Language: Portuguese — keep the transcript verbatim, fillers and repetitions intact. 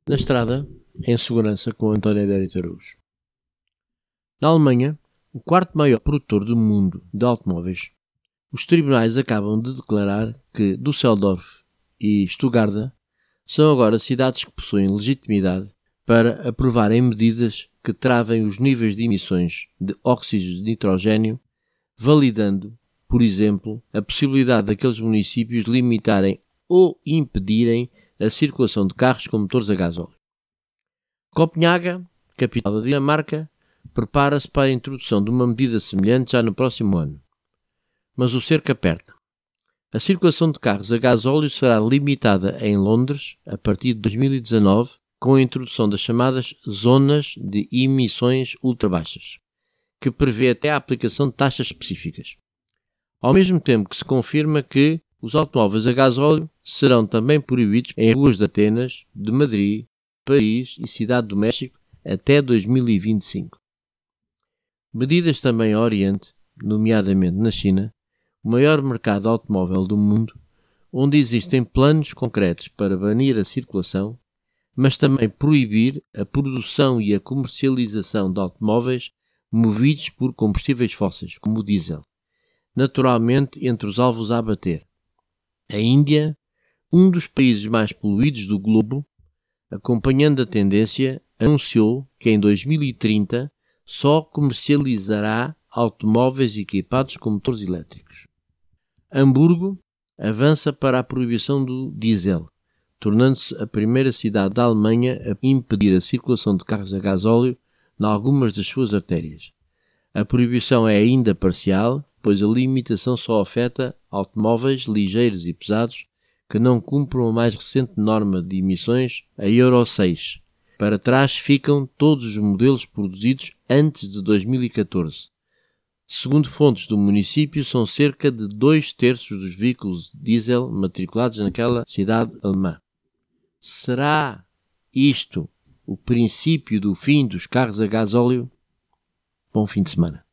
Na estrada, em segurança, com António Adérito Araújo. Na Alemanha, o quarto maior produtor do mundo de automóveis, os tribunais acabam de declarar que Düsseldorf e Stuttgart são agora cidades que possuem legitimidade para aprovarem medidas que travem os níveis de emissões de óxidos de nitrogênio, validando, por exemplo, a possibilidade daqueles municípios limitarem ou impedirem a circulação de carros com motores a gasóleo. Copenhaga, capital da Dinamarca, prepara-se para a introdução de uma medida semelhante já no próximo ano. Mas o cerco aperta. A circulação de carros a gasóleo será limitada em Londres a partir de dois mil e dezanove, com a introdução das chamadas zonas de emissões ultrabaixas, que prevê até a aplicação de taxas específicas. Ao mesmo tempo que se confirma que os automóveis a gasóleo serão também proibidos em ruas de Atenas, de Madrid, Paris e Cidade do México até dois mil e vinte e cinco. Medidas também ao Oriente, nomeadamente na China, o maior mercado automóvel do mundo, onde existem planos concretos para banir a circulação, mas também proibir a produção e a comercialização de automóveis movidos por combustíveis fósseis, como o diesel, naturalmente entre os alvos a abater. A Índia, um dos países mais poluídos do globo, acompanhando a tendência, anunciou que em dois mil e trinta só comercializará automóveis equipados com motores elétricos. Hamburgo avança para a proibição do diesel, tornando-se a primeira cidade da Alemanha a impedir a circulação de carros a gasóleo em algumas das suas artérias. A proibição é ainda parcial, pois a limitação só afeta automóveis ligeiros e pesados que não cumpram a mais recente norma de emissões, a Euro seis. Para trás ficam todos os modelos produzidos antes de dois mil e catorze. Segundo fontes do município, são cerca de dois terços dos veículos diesel matriculados naquela cidade alemã. Será isto o princípio do fim dos carros a gasóleo? Bom fim de semana.